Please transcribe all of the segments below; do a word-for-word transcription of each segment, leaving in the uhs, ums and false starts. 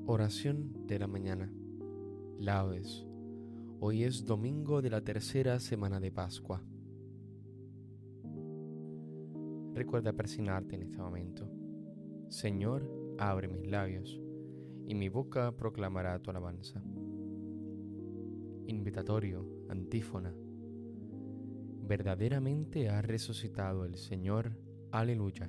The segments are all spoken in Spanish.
Oración de la mañana. Laudes. Hoy es domingo de la tercera semana de Pascua. Recuerda persignarte en este momento. Señor, abre mis labios, y mi boca proclamará tu alabanza. Invitatorio, antífona. Verdaderamente ha resucitado el Señor. Aleluya.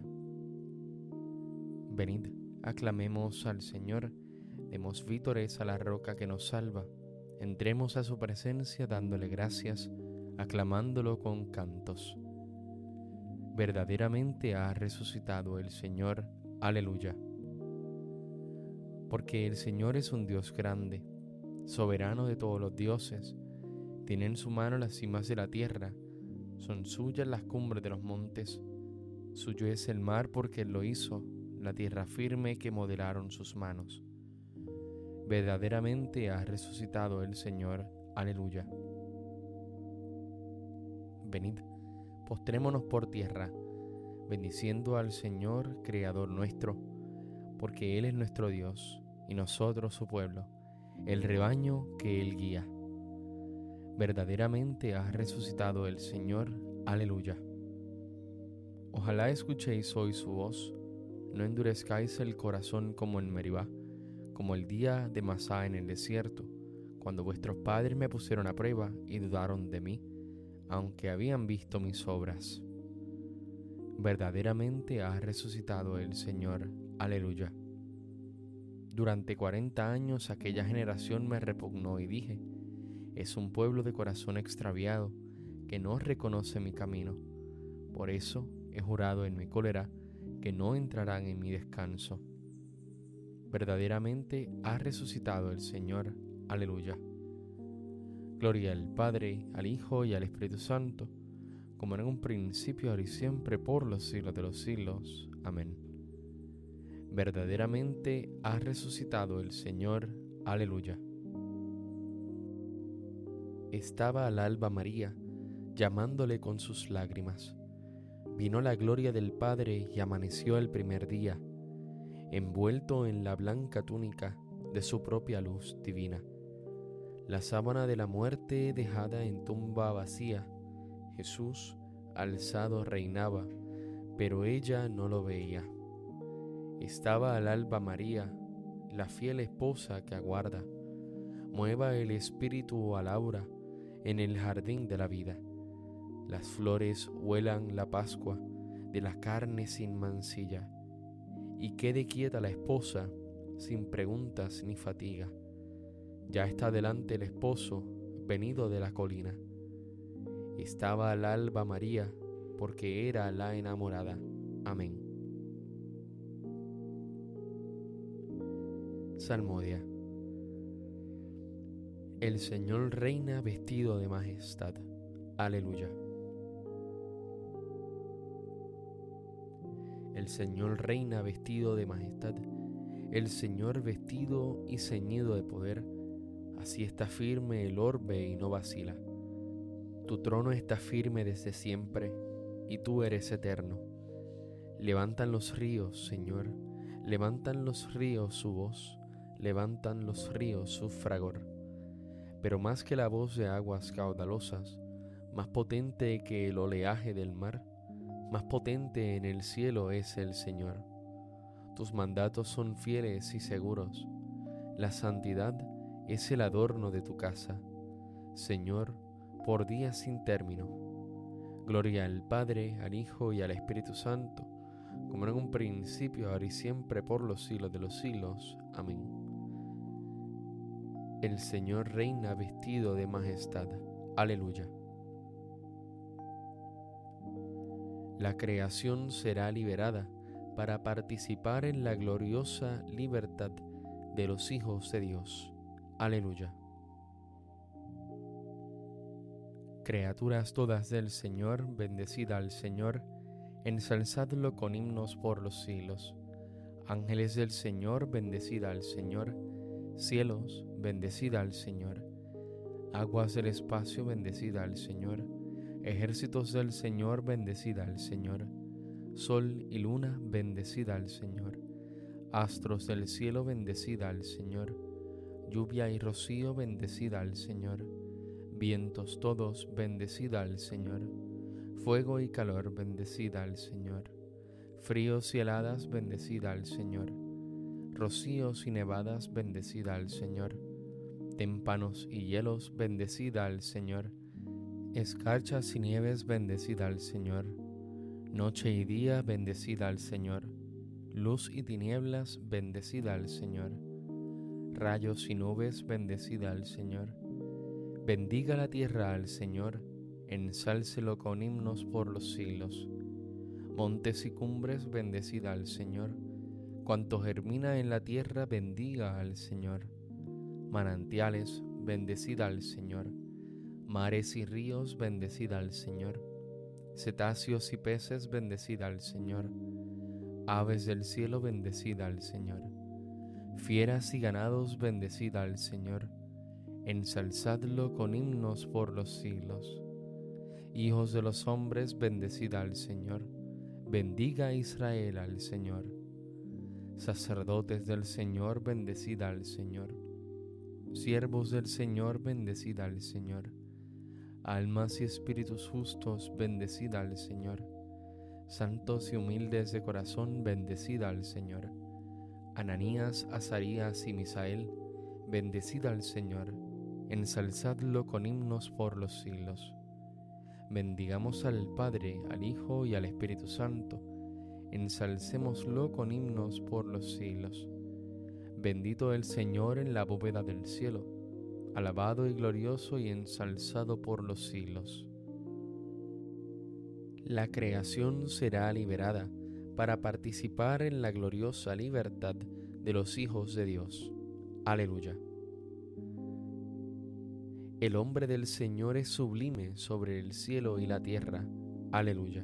Venid, aclamemos al Señor. Demos vítores a la roca que nos salva. Entremos a su presencia dándole gracias, aclamándolo con cantos. Verdaderamente ha resucitado el Señor. Aleluya. Porque el Señor es un Dios grande, soberano de todos los dioses. Tiene en su mano las cimas de la tierra, son suyas las cumbres de los montes. Suyo es el mar porque Él lo hizo, la tierra firme que modelaron sus manos. Verdaderamente ha resucitado el Señor. Aleluya. Venid, postrémonos por tierra, bendiciendo al Señor, Creador nuestro, porque Él es nuestro Dios, y nosotros su pueblo, el rebaño que Él guía. Verdaderamente ha resucitado el Señor. Aleluya. Ojalá escuchéis hoy su voz, no endurezcáis el corazón como en Meribá, como el día de Masá en el desierto, cuando vuestros padres me pusieron a prueba y dudaron de mí, aunque habían visto mis obras. Verdaderamente ha resucitado el Señor. Aleluya. Durante cuarenta años aquella generación me repugnó y dije, es un pueblo de corazón extraviado que no reconoce mi camino. Por eso he jurado en mi cólera que no entrarán en mi descanso. Verdaderamente ha resucitado el Señor. Aleluya. Gloria al Padre, al Hijo y al Espíritu Santo, como en un principio, ahora y siempre, por los siglos de los siglos. Amén. Verdaderamente ha resucitado el Señor. Aleluya. Estaba al alba María, llamándole con sus lágrimas. Vino la gloria del Padre y amaneció el primer día, envuelto en la blanca túnica de su propia luz divina. La sábana de la muerte dejada en tumba vacía, Jesús alzado reinaba, pero ella no lo veía. Estaba al alba María, la fiel esposa que aguarda. Mueva el espíritu al aura en el jardín de la vida. Las flores huelan la Pascua de la carne sin mancilla. Y quede quieta la esposa, sin preguntas ni fatiga. Ya está delante el esposo, venido de la colina. Estaba al alba María, porque era la enamorada. Amén. Salmodia. El Señor reina vestido de majestad. Aleluya. El Señor reina vestido de majestad, el Señor vestido y ceñido de poder. Así está firme el orbe y no vacila. Tu trono está firme desde siempre, y tú eres eterno. Levantan los ríos, Señor, levantan los ríos su voz, levantan los ríos su fragor. Pero más que la voz de aguas caudalosas, más potente que el oleaje del mar, más potente en el cielo es el Señor. Tus mandatos son fieles y seguros. La santidad es el adorno de tu casa, Señor, por días sin término. Gloria al Padre, al Hijo y al Espíritu Santo, como en un principio, ahora y siempre, por los siglos de los siglos. Amén. El Señor reina vestido de majestad. Aleluya. La creación será liberada para participar en la gloriosa libertad de los hijos de Dios. Aleluya. Criaturas todas del Señor, bendecid al Señor, ensalzadlo con himnos por los siglos. Ángeles del Señor, bendecid al Señor. Cielos, bendecid al Señor. Aguas del espacio, bendecid al Señor. Ejércitos del Señor, bendecid al Señor. Sol y luna, bendecid al Señor. Astros del cielo, bendecida al Señor. Lluvia y rocío, bendecida al Señor. Vientos todos, bendecida al Señor. Fuego y calor, bendecida al Señor. Fríos y heladas, bendecida al Señor. Rocíos y nevadas, bendecida al Señor. Témpanos y hielos, bendecida al Señor. Escarchas y nieves, bendecida al Señor. Noche y día, bendecida al Señor. Luz y tinieblas, bendecida al Señor. Rayos y nubes, bendecida al Señor. Bendiga la tierra al Señor, ensálcelo con himnos por los siglos. Montes y cumbres, bendecida al Señor. Cuanto germina en la tierra, bendiga al Señor. Manantiales, bendecida al Señor. Mares y ríos, bendecida al Señor. Cetáceos y peces, bendecida al Señor. Aves del cielo, bendecida al Señor. Fieras y ganados, bendecida al Señor. Ensalzadlo con himnos por los siglos. Hijos de los hombres, bendecida al Señor. Bendiga Israel al Señor. Sacerdotes del Señor, bendecida al Señor. Siervos del Señor, bendecida al Señor. Almas y espíritus justos, bendecida al Señor. Santos y humildes de corazón, bendecida al Señor. Ananías, Azarías y Misael, bendecida al Señor. Ensalzadlo con himnos por los siglos. Bendigamos al Padre, al Hijo y al Espíritu Santo. Ensalcémoslo con himnos por los siglos. Bendito el Señor en la bóveda del cielo, alabado y glorioso y ensalzado por los siglos. La creación será liberada para participar en la gloriosa libertad de los hijos de Dios. Aleluya. El hombre del Señor es sublime sobre el cielo y la tierra. Aleluya.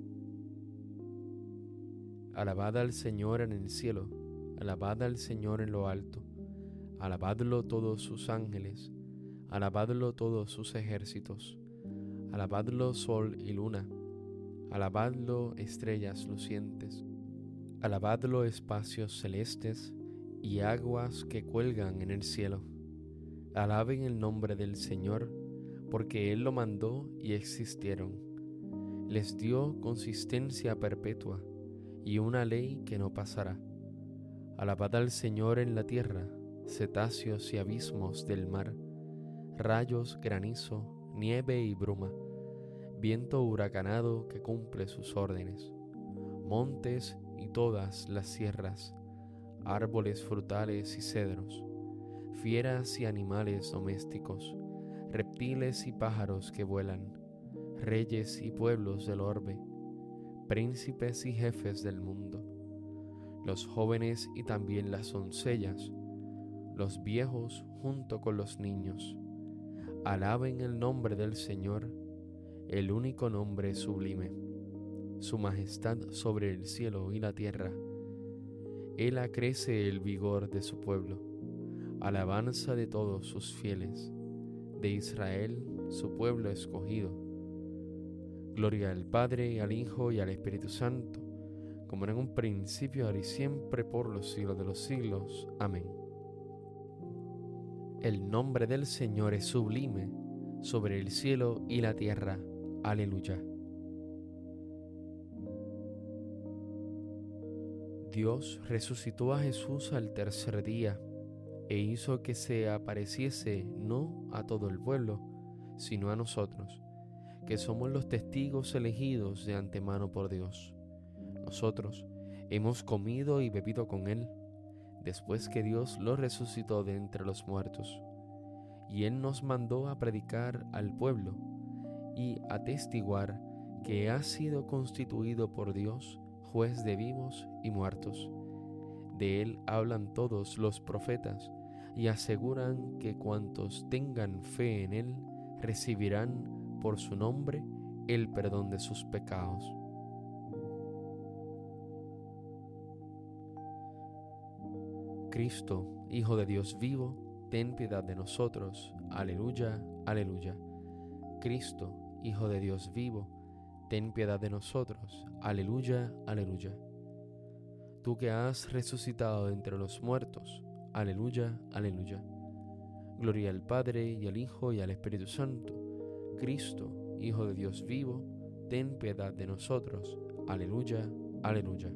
Alabad al Señor en el cielo, alabad al Señor en lo alto, alabadlo todos sus ángeles, alabadlo todos sus ejércitos, alabadlo sol y luna, alabadlo estrellas lucientes, alabadlo espacios celestes y aguas que cuelgan en el cielo. Alaben el nombre del Señor, porque Él lo mandó y existieron. Les dio consistencia perpetua y una ley que no pasará. Alabad al Señor en la tierra, cetáceos y abismos del mar, rayos, granizo, nieve y bruma, viento huracanado que cumple sus órdenes, montes y todas las sierras, árboles frutales y cedros, fieras y animales domésticos, reptiles y pájaros que vuelan, reyes y pueblos del orbe, príncipes y jefes del mundo, los jóvenes y también las doncellas, los viejos junto con los niños. Alaben el nombre del Señor, el único nombre sublime, su majestad sobre el cielo y la tierra. Él acrece el vigor de su pueblo, alabanza de todos sus fieles, de Israel su pueblo escogido. Gloria al Padre, al Hijo y al Espíritu Santo, como era en un principio, ahora y siempre, por los siglos de los siglos. Amén. El nombre del Señor es sublime sobre el cielo y la tierra. Aleluya. Dios resucitó a Jesús al tercer día e hizo que se apareciese no a todo el pueblo, sino a nosotros, que somos los testigos elegidos de antemano por Dios. Nosotros hemos comido y bebido con Él, después que Dios lo resucitó de entre los muertos, y Él nos mandó a predicar al pueblo y atestiguar que ha sido constituido por Dios juez de vivos y muertos. De Él hablan todos los profetas y aseguran que cuantos tengan fe en Él recibirán por su nombre el perdón de sus pecados. Cristo, Hijo de Dios vivo, ten piedad de nosotros. Aleluya, aleluya. Cristo, Hijo de Dios vivo, ten piedad de nosotros. Aleluya, aleluya. tú que has resucitado de entre los muertos. Aleluya, aleluya. Gloria al Padre, y al Hijo, y al Espíritu Santo. Cristo, Hijo de Dios vivo, ten piedad de nosotros. Aleluya, aleluya.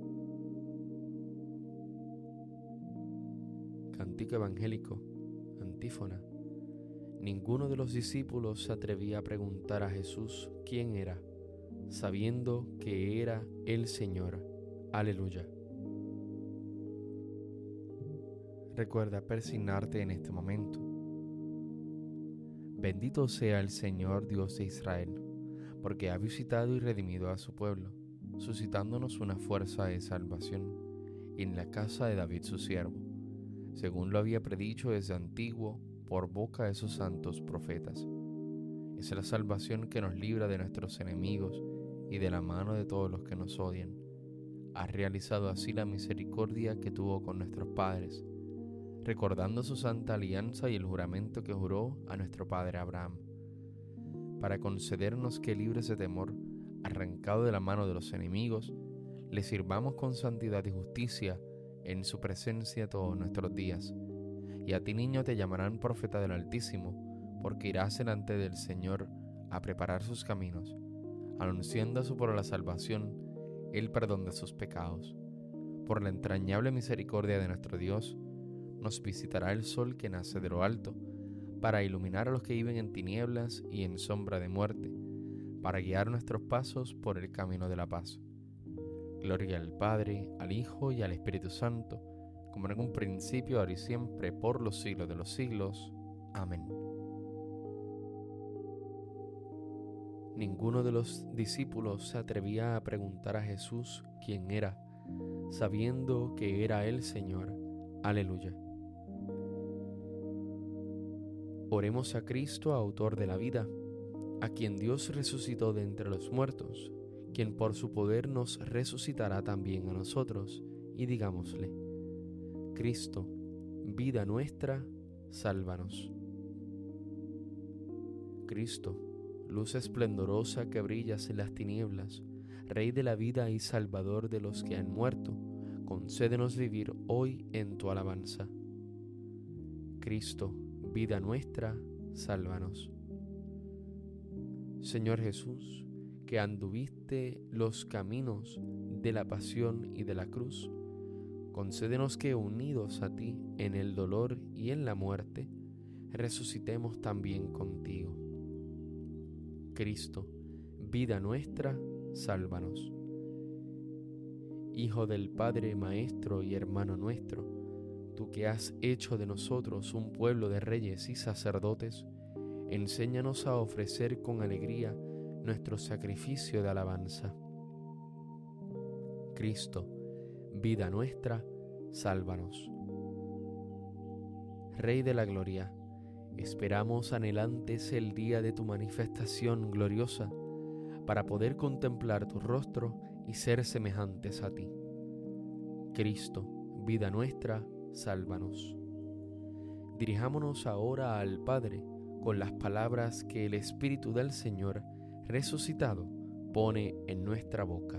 Cántico evangélico, antífona. Ninguno de los discípulos se atrevía a preguntar a Jesús quién era, sabiendo que era el Señor. Aleluya. Recuerda persignarte en este momento. Bendito sea el Señor Dios de Israel, porque ha visitado y redimido a su pueblo, suscitándonos una fuerza de salvación en la casa de David su siervo, según lo había predicho desde antiguo por boca de sus santos profetas. Es la salvación que nos libra de nuestros enemigos y de la mano de todos los que nos odian. Ha realizado así la misericordia que tuvo con nuestros padres, recordando su santa alianza y el juramento que juró a nuestro padre Abraham, para concedernos que, libres de temor, arrancado de la mano de los enemigos, le sirvamos con santidad y justicia en su presencia todos nuestros días. Y a ti, niño, te llamarán profeta del Altísimo, porque irás delante del Señor a preparar sus caminos, anunciando a su pueblo la salvación, el perdón de sus pecados. Por la entrañable misericordia de nuestro Dios, nos visitará el sol que nace de lo alto, para iluminar a los que viven en tinieblas y en sombra de muerte, para guiar nuestros pasos por el camino de la paz. Gloria al Padre, al Hijo y al Espíritu Santo, como en un principio, ahora y siempre, por los siglos de los siglos. Amén. Ninguno de los discípulos se atrevía a preguntar a Jesús quién era, sabiendo que era el Señor. Aleluya. Oremos a Cristo, autor de la vida, a quien Dios resucitó de entre los muertos, quien por su poder nos resucitará también a nosotros, y digámosle: Cristo, vida nuestra, sálvanos. Cristo, luz esplendorosa que brillas en las tinieblas, Rey de la vida y Salvador de los que han muerto, concédenos vivir hoy en tu alabanza. Cristo, vida nuestra, sálvanos. Señor Jesús, que anduviste los caminos de la pasión y de la cruz, concédenos que, unidos a ti en el dolor y en la muerte, resucitemos también contigo. Cristo, vida nuestra, sálvanos. Hijo del Padre, Maestro y hermano nuestro, tú que has hecho de nosotros un pueblo de reyes y sacerdotes, enséñanos a ofrecer con alegría nuestro sacrificio de alabanza. Cristo, vida nuestra, sálvanos. Rey de la gloria, esperamos anhelantes el día de tu manifestación gloriosa, para poder contemplar tu rostro y ser semejantes a ti. Cristo, vida nuestra, sálvanos. Dirijámonos ahora al Padre con las palabras que el Espíritu del Señor resucitado pone en nuestra boca.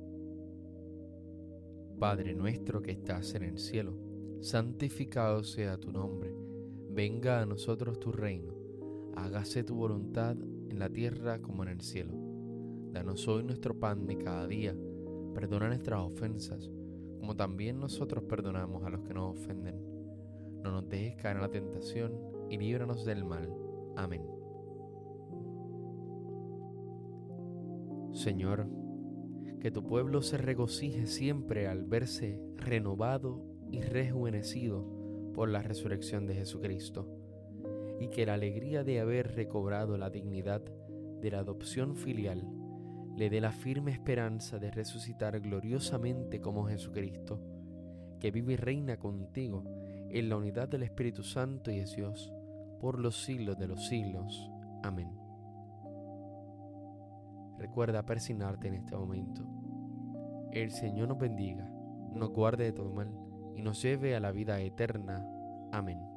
Padre nuestro que estás en el cielo, santificado sea tu nombre. Venga a nosotros tu reino. Hágase tu voluntad en la tierra como en el cielo. Danos hoy nuestro pan de cada día. Perdona nuestras ofensas, como también nosotros perdonamos a los que nos ofenden. No nos dejes caer en la tentación y líbranos del mal. Amén. Señor, que tu pueblo se regocije siempre al verse renovado y rejuvenecido por la resurrección de Jesucristo, y que la alegría de haber recobrado la dignidad de la adopción filial le dé la firme esperanza de resucitar gloriosamente como Jesucristo, que vive y reina contigo en la unidad del Espíritu Santo y es Dios, por los siglos de los siglos. Amén. Recuerda persignarte en este momento. El Señor nos bendiga, nos guarde de todo mal y nos lleve a la vida eterna. Amén.